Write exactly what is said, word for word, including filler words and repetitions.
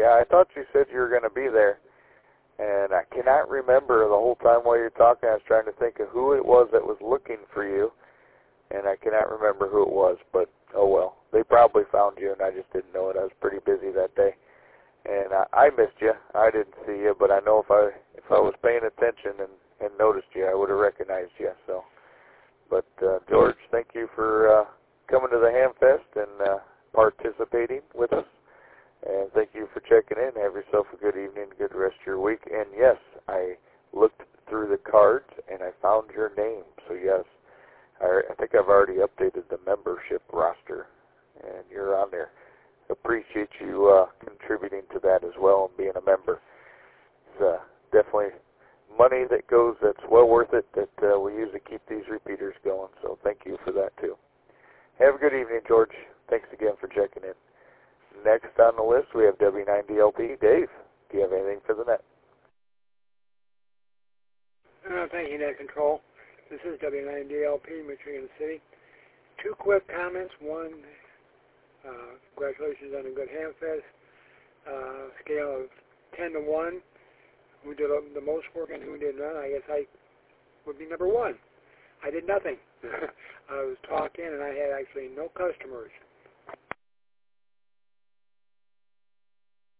Yeah, I thought you said you were going to be there, and I cannot remember the whole time while you're talking. I was trying to think of who it was that was looking for you, and I cannot remember who it was, but oh well. They probably found you, and I just didn't know it. I was pretty busy that day, and I, I missed you. I didn't see you, but I know if I if I was paying attention and, and noticed you, I would have recognized you. So, but uh, George, thank you for uh, coming to the Hamfest and uh, participating with us. And thank you for checking in. Have yourself a good evening, good rest of your week. And yes, I looked through the cards and I found your name. So yes, I, I think I've already updated the membership roster, and you're on there. Appreciate you uh, contributing to that as well and being a member. It's uh, definitely money that goes that's well worth it that uh, we use to keep these repeaters going. So thank you for that too. Have a good evening, George. Thanks again for checking in. Next on the list, we have W nine D L P. Dave, do you have anything for the net? Uh, thank you, Net Control. This is W nine D L P, Michigan City. Two quick comments. One, uh, congratulations on a good Hamfest. Uh, scale of ten to one. Who did the most work and who did none? I guess I would be number one. I did nothing. I was talking, and I had actually no customers.